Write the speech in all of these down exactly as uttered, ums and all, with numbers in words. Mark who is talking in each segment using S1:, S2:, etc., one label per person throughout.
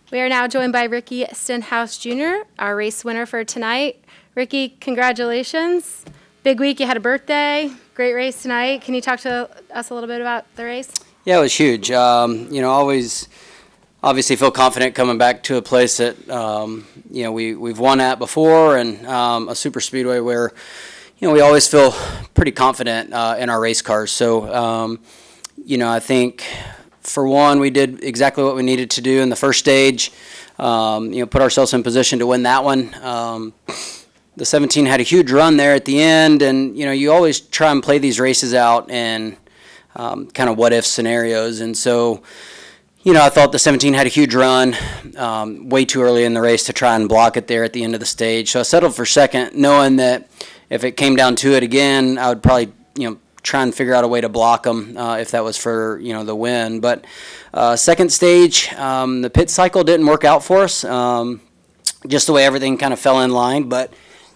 S1: We are now joined by Ricky Stenhouse Junior, our race winner for tonight. Ricky, congratulations. Big week. You had a birthday. Great race tonight. Can you talk to us a little bit about the race?
S2: Yeah, it was huge. Um, you know, always obviously feel confident coming back to a place that, um, you know, we, we've won at before, and um, a super speedway where, you know, we always feel pretty confident uh, in our race cars. So, um, you know, I think for one, we did exactly what we needed to do in the first stage, um, you know, put ourselves in position to win that one. Um, the seventeen had a huge run there at the end, and, you know, you always try and play these races out in um, kind of what-if scenarios. And so, you know, I thought the seventeen had a huge run um, way too early in the race to try and block it there at the end of the stage. So I settled for second, knowing that if it came down to it again, I would probably, you know, try and figure out a way to block them uh, if that was for, you know, the win. But uh, second stage, um, the pit cycle didn't work out for us, um, just the way everything kind of fell in line. But,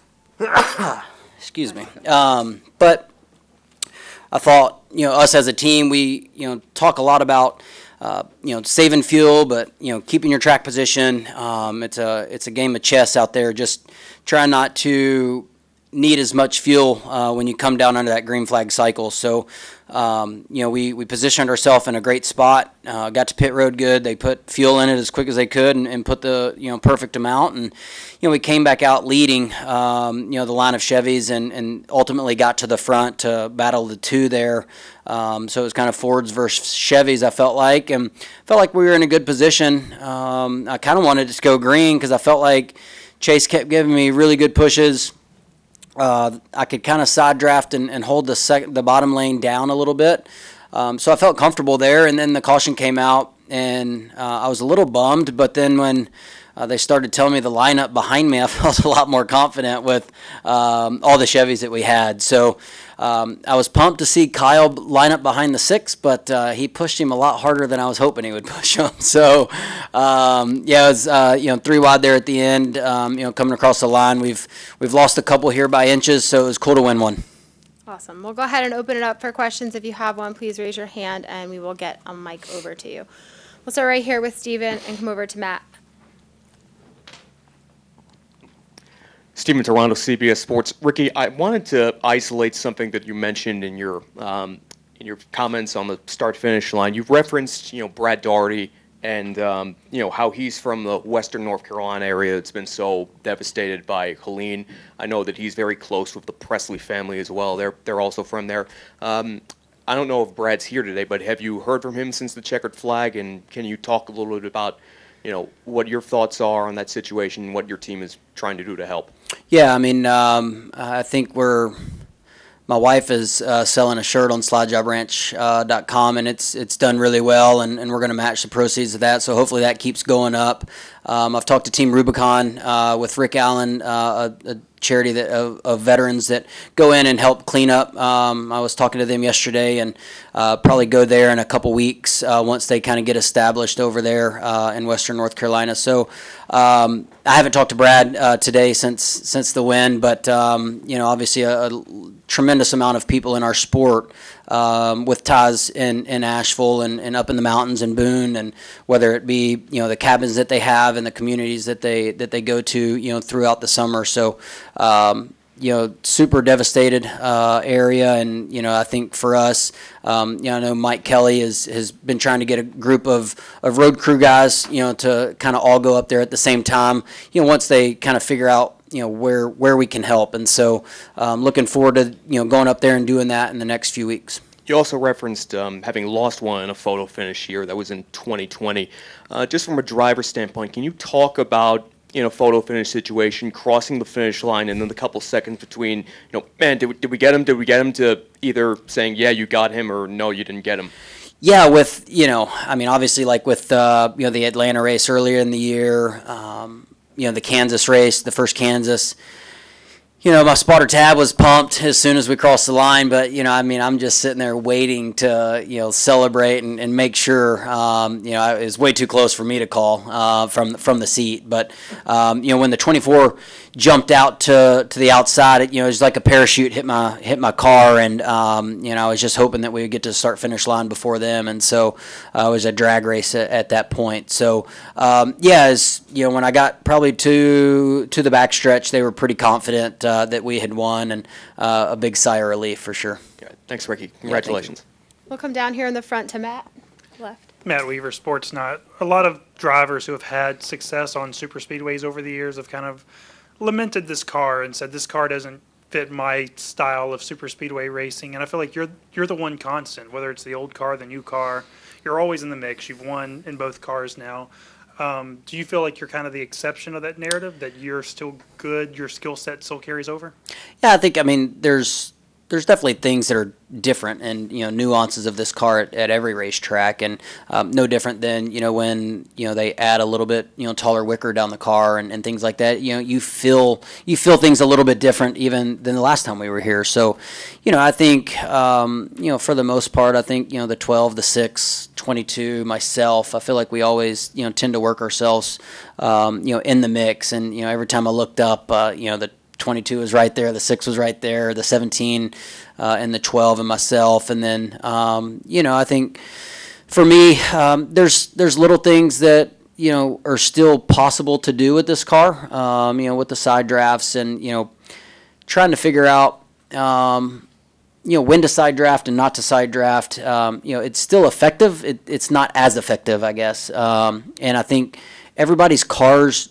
S2: excuse me. Um, but I thought, you know, us as a team, we, you know, talk a lot about, uh, you know, saving fuel, but, you know, keeping your track position. Um, it's a, it's a game of chess out there. Just try not to need as much fuel uh, when you come down under that green flag cycle. So, um, you know, we, we positioned ourselves in a great spot, uh, got to pit road good. They put fuel in it as quick as they could and, and put the, you know, perfect amount. And, you know, we came back out leading, um, you know, the line of Chevys and, and ultimately got to the front to battle the two there. Um, so it was kind of Fords versus Chevys, I felt like, and felt like we were in a good position. Um, I kind of wanted to go green because I felt like Chase kept giving me really good pushes. Uh, I could kind of side draft and, and hold the sec- the bottom lane down a little bit. Um, so I felt comfortable there, and then the caution came out, and uh, I was a little bummed. But then when uh, they started telling me the lineup behind me, I felt a lot more confident with um, all the Chevys that we had. So um, I was pumped to see Kyle line up behind the six, but uh, he pushed him a lot harder than I was hoping he would push him. So um, yeah, it was uh, you know three wide there at the end. Um, you know, coming across the line, we've we've lost a couple here by inches, so it was cool to win one.
S1: Awesome. We'll go ahead and open it up for questions. If you have one, please raise your hand, and we will get a mic over to you. We'll start right here with Steven and come over to Matt.
S3: Steven Toronto, C B S Sports. Ricky, I wanted to isolate something that you mentioned in your um, in your comments on the start-finish line. You've referenced, you know, Brad Daugherty and um, you know how he's from the Western North Carolina area that's been so devastated by Helene. I know that he's very close with the Presley family as well. They're they're also from there. Um, I don't know if Brad's here today, but have you heard from him since the checkered flag? And can you talk a little bit about, you know, what your thoughts are on that situation, what your team is trying to do to help?
S2: Yeah, I mean, um, I think we're. My wife is uh, selling a shirt on slide job ranch dot com, uh, and it's it's done really well, and, and we're going to match the proceeds of that. So hopefully that keeps going up. Um, I've talked to Team Rubicon uh, with Rick Allen, uh, a, a charity that of, of veterans that go in and help clean up. Um, I was talking to them yesterday, and uh, probably go there in a couple weeks uh, once they kind of get established over there uh, in Western North Carolina. So um, I haven't talked to Brad uh, today since since the win, but um, you know, obviously a, a tremendous amount of people in our sport um, with ties in, in Asheville and, and up in the mountains in Boone, and whether it be, you know, the cabins that they have and the communities that they that they go to, you know, throughout the summer. So um, you know, super devastated uh, area, and you know, I think for us, um, you know, I know Mike Kelly is, has been trying to get a group of, of road crew guys, you know, to kind of all go up there at the same time, you know, once they kind of figure out, you know, where where we can help. And so um, looking forward to, you know, going up there and doing that in the next few weeks.
S3: You also referenced um, having lost one in a photo finish here. That was in twenty twenty. Uh, just from a driver's standpoint, can you talk about, you know, photo finish situation, crossing the finish line, and then the couple seconds between, you know, man, did we, did we get him? Did we get him to either saying, yeah, you got him, or no, you didn't get him?
S2: Yeah, with, you know, I mean, obviously, like with, uh, you know, the Atlanta race earlier in the year, um, you know, the Kansas race, the first Kansas, you know, my spotter tab was pumped as soon as we crossed the line, but, you know, I mean, I'm just sitting there waiting to, you know, celebrate and, and make sure, um, you know, it was way too close for me to call uh, from from the seat. But, um, you know, when the twenty-four jumped out to to the outside, it, you know, it was like a parachute hit my hit my car, and, um, you know, I was just hoping that we would get to the start-finish line before them, and so uh, it was a drag race at, at that point. So, um, yeah, as, you know, when I got probably to, to the backstretch, they were pretty confident uh, Uh, that we had won, and uh, a big sigh of relief for sure.
S3: Good. Thanks, Ricky. Congratulations.
S1: We'll come down here in the front to Matt, left.
S4: Matt Weaver, Sportsnet. A lot of drivers who have had success on super speedways over the years have kind of lamented this car and said this car doesn't fit my style of super speedway racing. And I feel like you're you're the one constant, whether it's the old car, the new car. You're always in the mix. You've won in both cars now. Um, do you feel like you're kind of the exception of that narrative, that you're still good, your skill set still carries over?
S2: Yeah, I think, I mean, there's there's definitely things that are different and, you know, nuances of this car at, at every racetrack, and um, no different than, you know, when, you know, they add a little bit, you know, taller wicker down the car and, and things like that. You know, you feel you feel things a little bit different even than the last time we were here. So, you know, I think, um, you know, for the most part, I think, you know, the twelve, the six, twenty-two, myself, I feel like we always, you know, tend to work ourselves, um, you know, in the mix. And, you know, every time I looked up, uh, you know, the twenty-two was right there, the six was right there, the seventeen uh, and the twelve and myself. And then, um, you know, I think for me, um, there's there's little things that, you know, are still possible to do with this car, um, you know, with the side drafts and, you know, trying to figure out, um, you know, when to side draft and not to side draft. Um, you know, it's still effective. It, it's not as effective, I guess. Um, and I think everybody's cars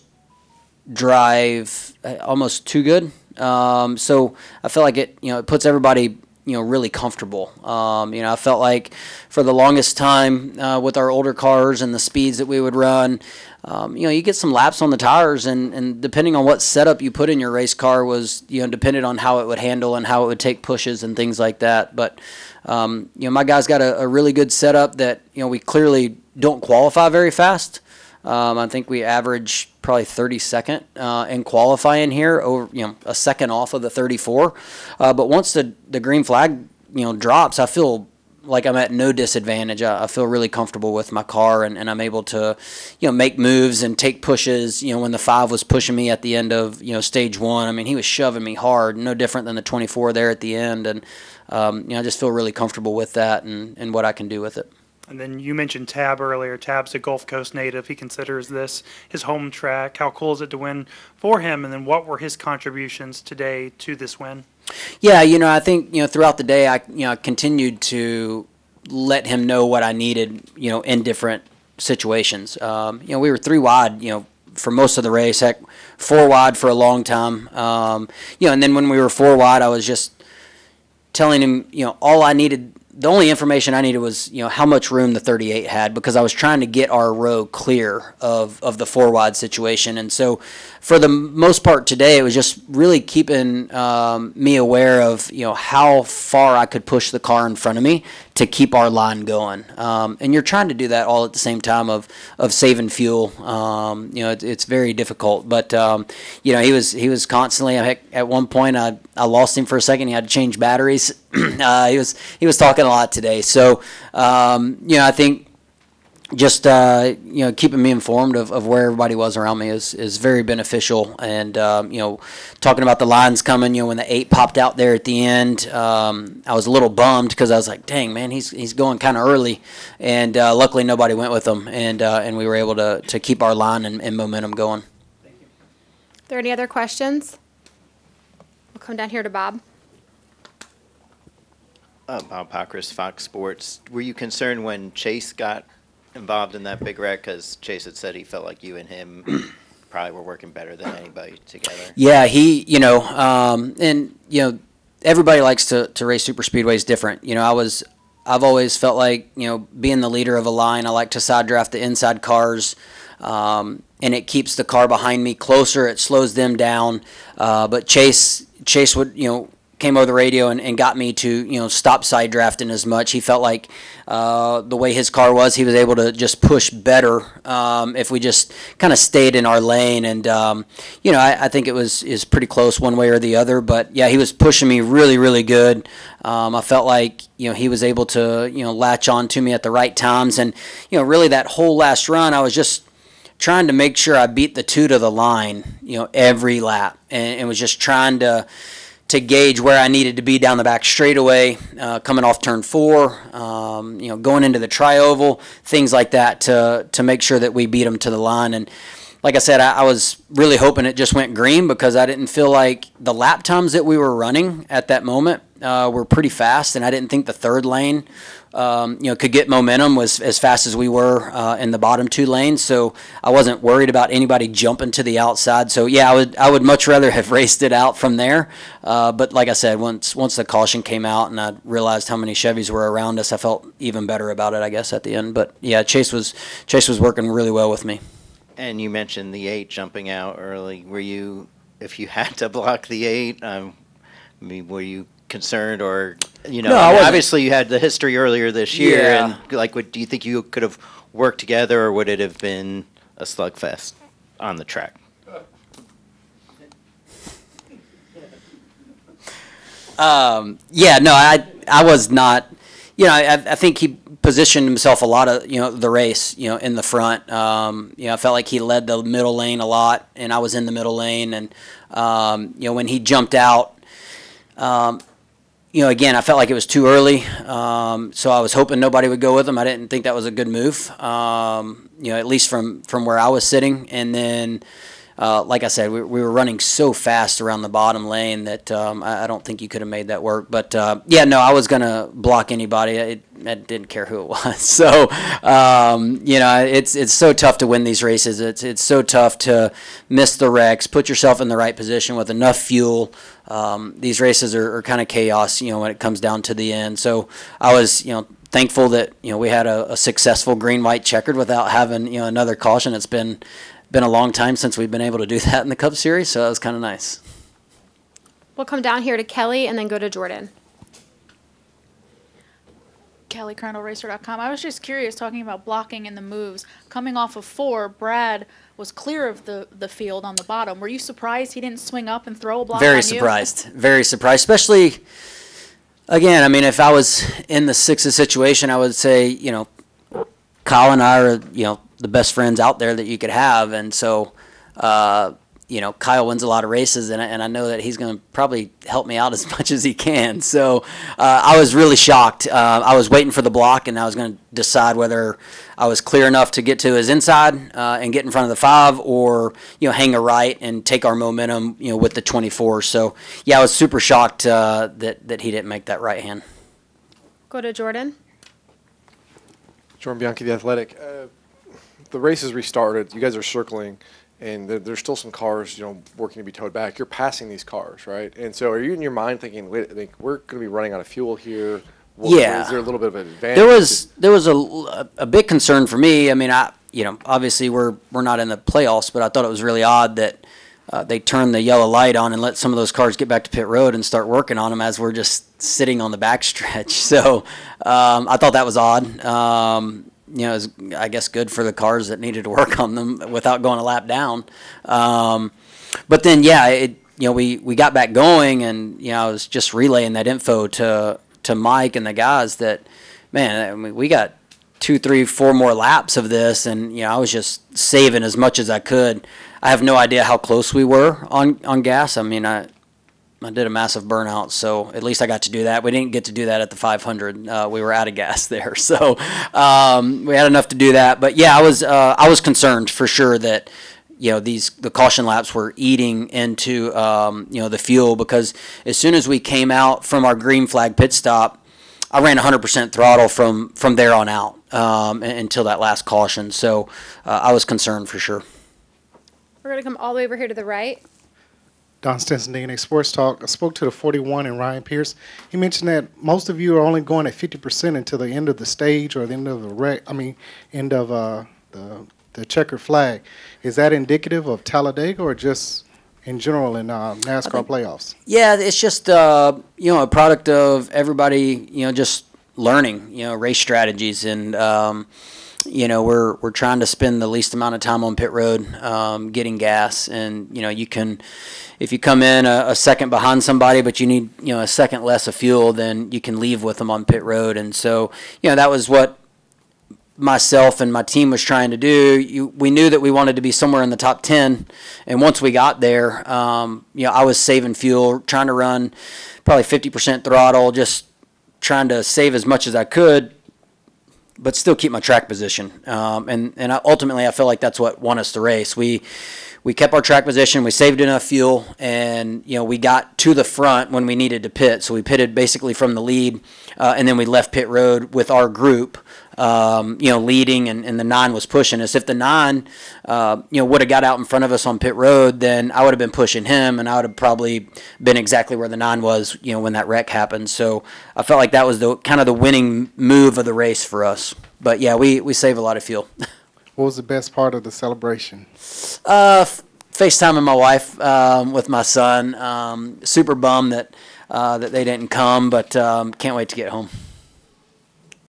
S2: drive almost too good. Um, so I feel like it, you know, it puts everybody, you know, really comfortable. Um, you know, I felt like for the longest time uh, with our older cars and the speeds that we would run, um, you know, you get some laps on the tires, and, and depending on what setup you put in your race car was, you know, depended on how it would handle and how it would take pushes and things like that. But, um, you know, my guys got a, a really good setup that, you know, we clearly don't qualify very fast. Um, I think we average probably thirty-second uh, in qualifying here, over, you know, a second off of the thirty-four. Uh, but once the, the green flag, you know, drops, I feel like I'm at no disadvantage. I, I feel really comfortable with my car, and, and I'm able to, you know, make moves and take pushes. You know, when the five was pushing me at the end of, you know, stage one, I mean, he was shoving me hard, no different than the twenty-four there at the end. And, um, you know, I just feel really comfortable with that and, and what I can do with it.
S4: And then you mentioned Tab earlier. Tab's a Gulf Coast native. He considers this his home track. How cool is it to win for him? And then what were his contributions today to this win?
S2: Yeah, you know, I think, you know, throughout the day, I, you know, continued to let him know what I needed, you know, in different situations. Um, you know, we were three wide, you know, for most of the race, heck, four wide for a long time. Um, you know, and then when we were four wide, I was just telling him, you know, all I needed, the only information I needed was, you know, how much room the thirty-eight had, because I was trying to get our row clear of, of the four wide situation. And so for the most part today, it was just really keeping um, me aware of, you know, how far I could push the car in front of me to keep our line going. Um, and you're trying to do that all at the same time of, of saving fuel. Um, you know, it, it's very difficult, but, um, you know, he was, he was constantly, heck, at one point I, I lost him for a second. He had to change batteries. uh, he was, he was talking a lot today. So, um, you know, I think just, uh, you know, keeping me informed of, of where everybody was around me is, is very beneficial. And, um, you know, talking about the lines coming, you know, when the eight popped out there at the end, um, I was a little bummed because I was like, dang, man, he's, he's going kind of early. And uh, luckily nobody went with him. And, uh, and we were able to, to keep our line and, and momentum going.
S1: Thank you. Are there any other questions? We'll come down here to Bob.
S5: Uh, Bob Pockris, Fox Sports. Were you concerned when Chase got involved in that big wreck? Because Chase had said he felt like you and him probably were working better than anybody together.
S2: Yeah, he, you know, um, and, you know, everybody likes to, to race super speedways different. You know, I was, I've always felt like, you know, being the leader of a line, I like to side draft the inside cars, um, and it keeps the car behind me closer. It slows them down. Uh, but Chase, Chase would, you know, came over the radio and, and got me to, you know, stop side drafting as much. He felt like uh, the way his car was, he was able to just push better um, if we just kind of stayed in our lane. And, um, you know, I, I think it was is pretty close one way or the other. But, yeah, he was pushing me really, really good. Um, I felt like, you know, he was able to, you know, latch on to me at the right times. And, you know, really that whole last run, I was just trying to make sure I beat the two to the line, you know, every lap, and, and was just trying to to gauge where I needed to be down the back straightaway, uh, coming off turn four, um, you know, going into the tri-oval, things like that to to make sure that we beat them to the line. And like I said, I, I was really hoping it just went green because I didn't feel like the lap times that we were running at that moment uh, were pretty fast, and I didn't think the third lane Um, you know, could get momentum was as fast as we were uh, in the bottom two lanes. So I wasn't worried about anybody jumping to the outside. So yeah, I would I would much rather have raced it out from there. Uh, but like I said, once once the caution came out and I realized how many Chevys were around us, I felt even better about it, I guess, at the end. But yeah, Chase was Chase was working really well with me.
S5: And you mentioned the eight jumping out early. Were you, if you had to block the eight, um, I mean, were you concerned or, you know,
S2: No,
S5: I
S2: I
S5: mean,
S2: wasn't.
S5: obviously you had the history earlier this year,
S2: Yeah.
S5: and like, what, do you think you could have worked together, or would it have been a slugfest on the track?
S2: Um, yeah, no, I I was not. You know, I, I think he positioned himself a lot of, you know, the race, you know, in the front. Um, you know, I felt like he led the middle lane a lot, and I was in the middle lane. And, um, you know, when he jumped out, um, you know, again, I felt like it was too early. Um, so I was hoping nobody would go with him. I didn't think that was a good move, um, you know, at least from, from where I was sitting. And then, Uh, like I said, we, we were running so fast around the bottom lane that um, I, I don't think you could have made that work. But, uh, yeah, no, I was going to block anybody. I, I didn't care who it was. So, um, you know, it's it's so tough to win these races. It's, it's so tough to miss the wrecks, put yourself in the right position with enough fuel. Um, these races are, are kind of chaos, you know, when it comes down to the end. So I was, you know, thankful that, you know, we had a, a successful green-white checkered without having, you know, another caution. It's been been a long time since we've been able to do that in the Cup Series, so that was kind of nice.
S1: We'll come down here to Kelly and then go to Jordan.
S6: Kelly, Colonel Racer dot com. I was just curious, talking about blocking and the moves. Coming off of four, Brad was clear of the, the field on the bottom. Were you surprised he didn't swing up and throw a block on
S2: Very
S6: you?
S2: surprised. Very surprised, especially, again, I mean, if I was in the sixes situation, I would say, you know, Kyle and I are, you know, the best friends out there that you could have. And so, uh, you know, Kyle wins a lot of races, and I, and I know that he's going to probably help me out as much as he can. So uh, I was really shocked. Uh, I was waiting for the block, and I was going to decide whether I was clear enough to get to his inside uh, and get in front of the five, or, you know, hang a right and take our momentum, you know, with the twenty-four. So, yeah, I was super shocked uh, that, that he didn't make that right hand.
S1: Go to Jordan.
S7: Jordan Bianchi, The Athletic. Uh, the race has restarted. You guys are circling, and there, there's still some cars, you know, working to be towed back. You're passing these cars, right? And so, are you in your mind thinking, "Wait, I think we're going to be running out of fuel here"? What,
S2: Yeah.
S7: Is there a little bit of an advantage?
S2: There was there was a, a big concern for me. I mean, I you know obviously we're we're not in the playoffs, but I thought it was really odd that uh, they turned the yellow light on and let some of those cars get back to pit road and start working on them as we're just sitting on the backstretch. So um, I thought that was odd. Um, you know, it was, I guess, good for the cars that needed to work on them without going a lap down. Um, but then, yeah, it you know we we got back going, and you know I was just relaying that info to. to Mike and the guys that, man, I mean, we got two, three, four more laps of this, and, you know, I was just saving as much as I could. I have no idea how close we were on, on gas. I mean, I I did a massive burnout, so at least I got to do that. We didn't get to do that at the five hundred. Uh, we were out of gas there, so um, we had enough to do that. But, yeah, I was uh, I was concerned for sure that, you know, these the caution laps were eating into um, you know the fuel, because as soon as we came out from our green flag pit stop, I ran one hundred percent throttle from from there on out um, until that last caution. So uh, I was concerned for sure.
S1: We're going to come all the way over here to the right.
S8: Don Stinson, D N A Sports Talk. I spoke to the forty-one and Ryan Pierce. He mentioned that most of you are only going at fifty percent until the end of the stage or the end of the wreck. I mean, end of uh, the the checkered flag. Is that indicative of Talladega or just in general in uh, NASCAR playoffs?
S2: Yeah, it's just uh, you know a product of everybody you know just learning you know race strategies, and um, you know we're we're trying to spend the least amount of time on pit road um, getting gas, and you know you can if you come in a, a second behind somebody, but you need you know a second less of fuel, then you can leave with them on pit road, and so you know that was what myself and my team was trying to do. You, we knew that we wanted to be somewhere in the top ten, and once we got there, um, you know, I was saving fuel, trying to run probably fifty percent throttle, just trying to save as much as I could, but still keep my track position. Um, and and I, ultimately, I feel like that's what won us the race. We we kept our track position, we saved enough fuel, and you know, we got to the front when we needed to pit. So we pitted basically from the lead, uh, and then we left pit road with our group. Um, you know, leading, and, and the nine was pushing us. If the nine, uh, you know, would have got out in front of us on pit road, then I would have been pushing him, and I would have probably been exactly where the nine was, you know, when that wreck happened. So I felt like that was the kind of the winning move of the race for us. But yeah, we, we save a lot of fuel.
S8: What was the best part of the celebration?
S2: Uh, f- FaceTiming my wife um, with my son. Um, super bummed that uh, that they didn't come, but um, can't wait to get home.